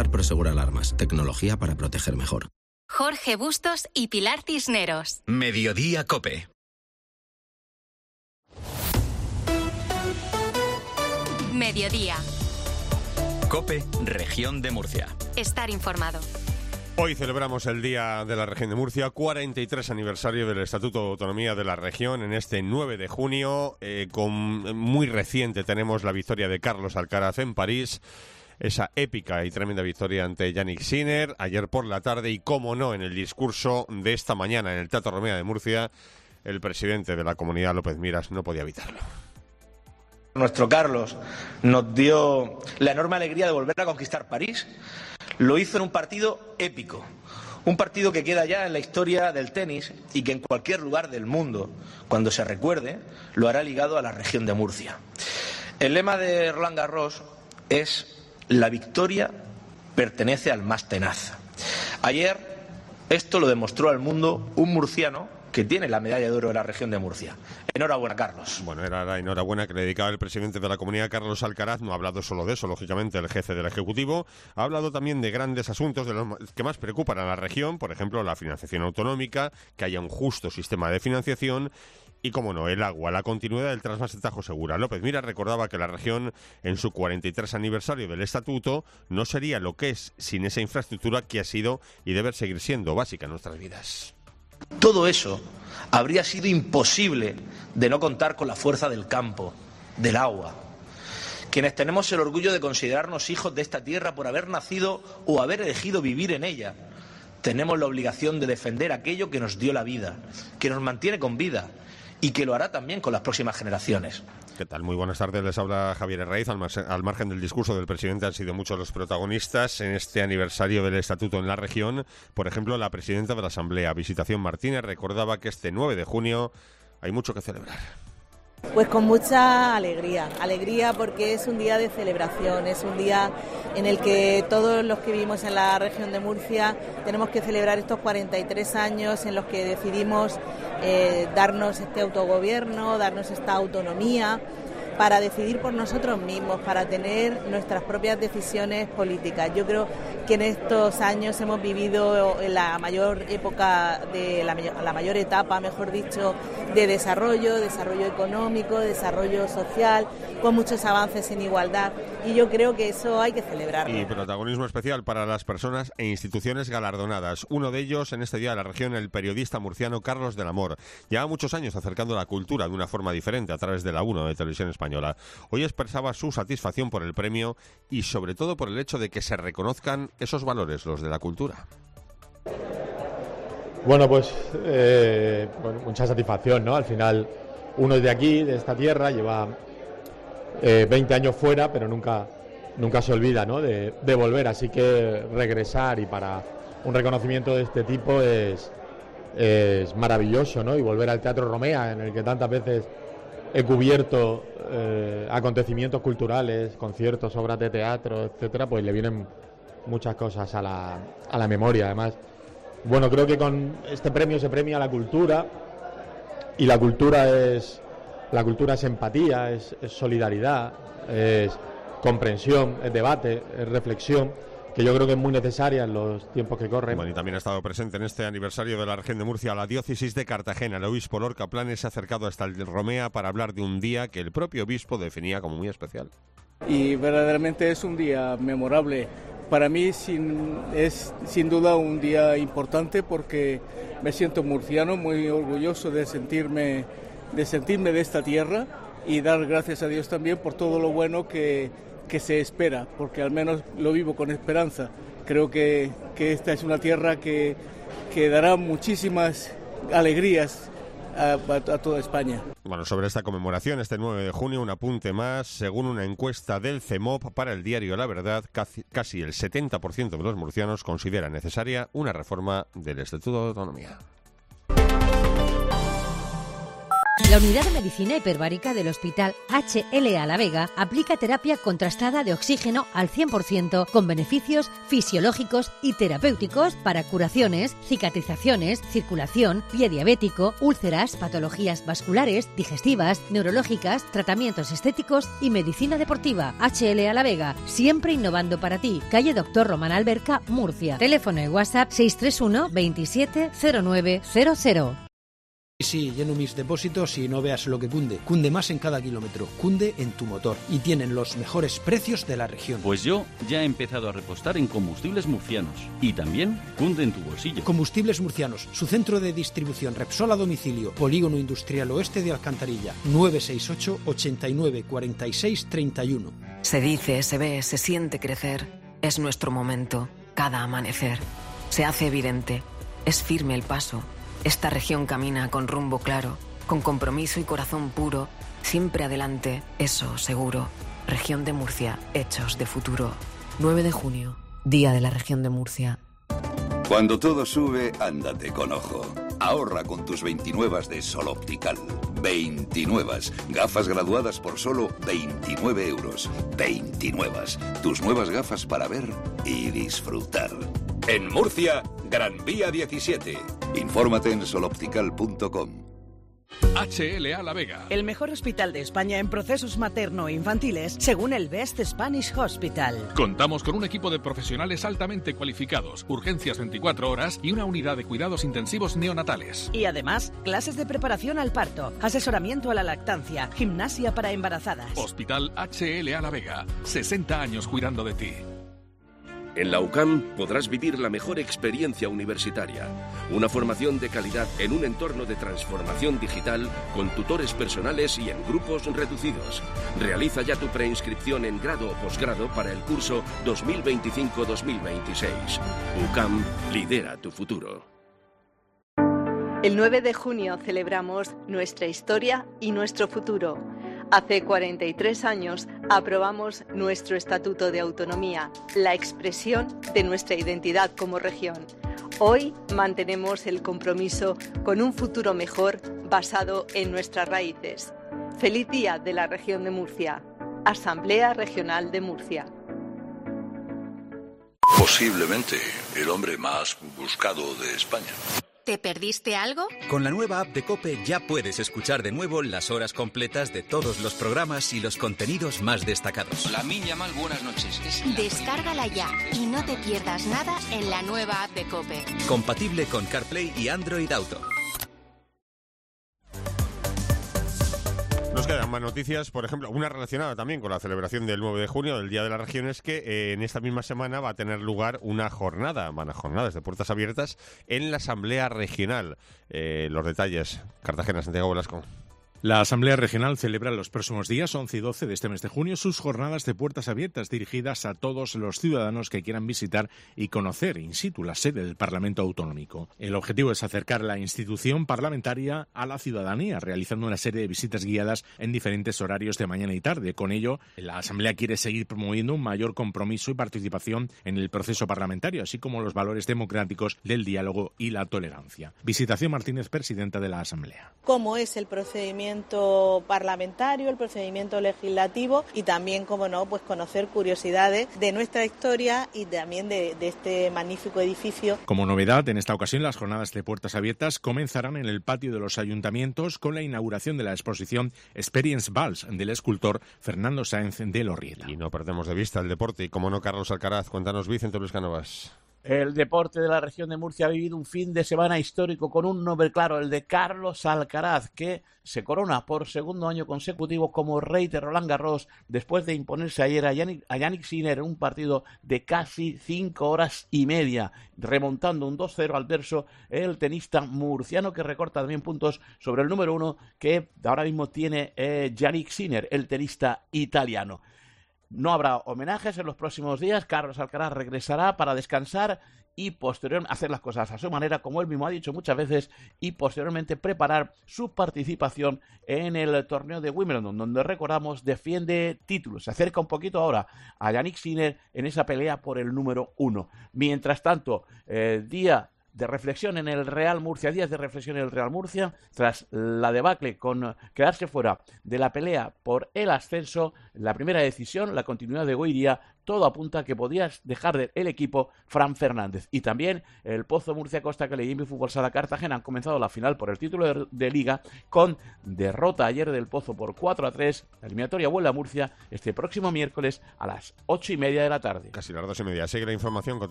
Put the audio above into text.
Avanzar Prosegura Alarmas. Tecnología para proteger mejor. Jorge Bustos y Pilar Cisneros. Mediodía COPE. Mediodía. COPE, Región de Murcia. Estar informado. Hoy celebramos el Día de la Región de Murcia, 43 aniversario del Estatuto de Autonomía de la Región, en este 9 de junio. Muy reciente tenemos la victoria de Carlos Alcaraz en París, esa épica y tremenda victoria ante Jannik Sinner ayer por la tarde, y cómo no, en el discurso de esta mañana en el Teatro Romea de Murcia, el presidente de la Comunidad, López Miras, no podía evitarlo. Nuestro Carlos nos dio la enorme alegría de volver a conquistar París. Lo hizo en un partido épico, un partido que queda ya en la historia del tenis y que en cualquier lugar del mundo, cuando se recuerde, lo hará ligado a la región de Murcia. El lema de Roland Garros es: la victoria pertenece al más tenaz. Ayer esto lo demostró al mundo un murciano que tiene la medalla de oro de la región de Murcia. Enhorabuena, Carlos. Bueno, era la enhorabuena que le dedicaba el presidente de la Comunidad, Carlos Alcaraz. No ha hablado solo de eso, lógicamente, el jefe del Ejecutivo. Ha hablado también de grandes asuntos de los que más preocupan a la región, por ejemplo, la financiación autonómica, que haya un justo sistema de financiación y, como no, el agua, la continuidad del trasvase Tajo Segura. López Miras recordaba que la región, en su 43 aniversario del Estatuto, no sería lo que es sin esa infraestructura que ha sido y debe seguir siendo básica en nuestras vidas. Todo eso habría sido imposible de no contar con la fuerza del campo, del agua. Quienes tenemos el orgullo de considerarnos hijos de esta tierra por haber nacido o haber elegido vivir en ella, tenemos la obligación de defender aquello que nos dio la vida, que nos mantiene con vida y que lo hará también con las próximas generaciones. ¿Qué tal? Muy buenas tardes, les habla Javier Herraiz. Al margen del discurso del presidente, han sido muchos los protagonistas en este aniversario del Estatuto en la región. Por ejemplo, la presidenta de la Asamblea, Visitación Martínez, recordaba que este 9 de junio hay mucho que celebrar. Pues con mucha alegría porque es un día de celebración, es un día en el que todos los que vivimos en la región de Murcia tenemos que celebrar estos 43 años en los que decidimos darnos este autogobierno, darnos esta autonomía para decidir por nosotros mismos, para tener nuestras propias decisiones políticas. Yo creo que en estos años hemos vivido la mayor época, la mayor etapa, mejor dicho, de desarrollo económico, desarrollo social, con muchos avances en igualdad, y yo creo que eso hay que celebrarlo. Y protagonismo especial para las personas e instituciones galardonadas. Uno de ellos, en este día de la región, el periodista murciano Carlos del Amor. Lleva muchos años acercando la cultura de una forma diferente a través de la 1 de Televisión Española. Hoy expresaba su satisfacción por el premio y sobre todo por el hecho de que se reconozcan esos valores, los de la cultura. Bueno, pues mucha satisfacción, ¿no? Al final uno es de aquí, de esta tierra, lleva 20 años fuera, pero nunca se olvida, ¿no? de volver, así que regresar y para un reconocimiento de este tipo es maravilloso, ¿no? Y volver al Teatro Romea, en el que tantas veces he cubierto acontecimientos culturales, conciertos, obras de teatro, etcétera, pues le vienen muchas cosas a la memoria. Además, bueno, creo que con este premio se premia la cultura, y la cultura es empatía, es solidaridad, es comprensión, es debate, es reflexión, que yo creo que es muy necesaria en los tiempos que corren. Bueno, y también ha estado presente en este aniversario de la región de Murcia la diócesis de Cartagena. El obispo Lorca Planes se ha acercado hasta el Romea para hablar de un día que el propio obispo definía como muy especial. Y verdaderamente es un día memorable. Para mí es sin duda un día importante porque me siento murciano, muy orgulloso de sentirme de esta tierra, y dar gracias a Dios también por todo lo bueno que se espera, porque al menos lo vivo con esperanza. Creo que esta es una tierra que dará muchísimas alegrías a toda España. Bueno, sobre esta conmemoración, este 9 de junio, un apunte más. Según una encuesta del CEMOP para el diario La Verdad, casi el 70% de los murcianos considera necesaria una reforma del Estatuto de Autonomía. La Unidad de Medicina Hiperbárica del Hospital HLA La Vega aplica terapia contrastada de oxígeno al 100% con beneficios fisiológicos y terapéuticos para curaciones, cicatrizaciones, circulación, pie diabético, úlceras, patologías vasculares, digestivas, neurológicas, tratamientos estéticos y medicina deportiva. HLA La Vega, siempre innovando para ti. Calle Doctor Román Alberca, Murcia. Teléfono y WhatsApp 631 27 0900. Sí, lleno mis depósitos y no veas lo que cunde. Cunde más en cada kilómetro, cunde en tu motor y tienen los mejores precios de la región. Pues yo ya he empezado a repostar en Combustibles Murcianos y también cunde en tu bolsillo. Combustibles Murcianos, su centro de distribución Repsol a domicilio, Polígono Industrial Oeste de Alcantarilla, 968 89 46 31. Se dice, se ve, se siente crecer. Es nuestro momento, cada amanecer. Se hace evidente, es firme el paso. Esta región camina con rumbo claro, con compromiso y corazón puro, siempre adelante, eso seguro. Región de Murcia, hechos de futuro. 9 de junio, Día de la Región de Murcia. Cuando todo sube, ándate con ojo. Ahorra con tus 29 de Sol Optical. 29. Gafas graduadas por solo 29 euros. 29. Tus nuevas gafas para ver y disfrutar. En Murcia, Gran Vía 17. Infórmate en soloptical.com. HLA La Vega. El mejor hospital de España en procesos materno-infantiles, según el Best Spanish Hospital. Contamos con un equipo de profesionales altamente cualificados, urgencias 24 horas y una unidad de cuidados intensivos neonatales. Y además, clases de preparación al parto, asesoramiento a la lactancia, gimnasia para embarazadas. Hospital HLA La Vega. 60 años cuidando de ti. En la UCAM podrás vivir la mejor experiencia universitaria, una formación de calidad en un entorno de transformación digital con tutores personales y en grupos reducidos. Realiza ya tu preinscripción en grado o posgrado para el curso 2025-2026. UCAM lidera tu futuro. El 9 de junio celebramos nuestra historia y nuestro futuro. Hace 43 años aprobamos nuestro Estatuto de Autonomía, la expresión de nuestra identidad como región. Hoy mantenemos el compromiso con un futuro mejor basado en nuestras raíces. Feliz Día de la Región de Murcia. Asamblea Regional de Murcia. Posiblemente el hombre más buscado de España. ¿Te perdiste algo? Con la nueva app de COPE ya puedes escuchar de nuevo las horas completas de todos los programas y los contenidos más destacados. La Minya Mal, buenas noches. Descárgala ya y no te pierdas nada en la nueva app de COPE. Compatible con CarPlay y Android Auto. Nos quedan más noticias, por ejemplo, una relacionada también con la celebración del 9 de junio, del Día de la Región, es que en esta misma semana va a tener lugar una jornadas de puertas abiertas en la Asamblea Regional. Los detalles, Cartagena, Santiago Velasco. La Asamblea Regional celebra los próximos días 11 y 12 de este mes de junio sus jornadas de puertas abiertas dirigidas a todos los ciudadanos que quieran visitar y conocer in situ la sede del Parlamento Autonómico. El objetivo es acercar la institución parlamentaria a la ciudadanía, realizando una serie de visitas guiadas en diferentes horarios de mañana y tarde. Con ello, la Asamblea quiere seguir promoviendo un mayor compromiso y participación en el proceso parlamentario, así como los valores democráticos del diálogo y la tolerancia. Visitación Martínez, presidenta de la Asamblea. ¿Cómo es el procedimiento parlamentario, el procedimiento legislativo y también, como no, pues conocer curiosidades de nuestra historia y también de este magnífico edificio? Como novedad, en esta ocasión las jornadas de puertas abiertas comenzarán en el patio de los ayuntamientos con la inauguración de la exposición Experience Vals del escultor Fernando Sáenz de Lorrieta. Y no perdemos de vista el deporte y, como no, Carlos Alcaraz. Cuéntanos, Vicente Luis Cánovas. El deporte de la región de Murcia ha vivido un fin de semana histórico con un nombre claro, el de Carlos Alcaraz, que se corona por segundo año consecutivo como rey de Roland Garros después de imponerse ayer a Jannik Sinner en un partido de casi 5 horas y media, remontando un 2-0 adverso el tenista murciano, que recorta también puntos sobre el número 1 que ahora mismo tiene Jannik Sinner, el tenista italiano. No habrá homenajes en los próximos días. Carlos Alcaraz regresará para descansar y posteriormente hacer las cosas a su manera, como él mismo ha dicho muchas veces, y posteriormente preparar su participación en el torneo de Wimbledon, donde, recordamos, defiende títulos. Se acerca un poquito ahora a Jannik Sinner en esa pelea por el número 1. Mientras tanto, día de reflexión en el Real Murcia, días de reflexión en el Real Murcia, tras la debacle con quedarse fuera de la pelea por el ascenso, la primera decisión, la continuidad de Goiria, todo apunta a que podía dejar el equipo Fran Fernández. Y también el Pozo Murcia Costa Calais y Invi Fútbol Sala Cartagena han comenzado la final por el título de Liga con derrota ayer del Pozo por 4-3. La eliminatoria vuelve a Murcia este próximo miércoles a las 8:30 de la tarde. Casi las 2:30. Sigue la información.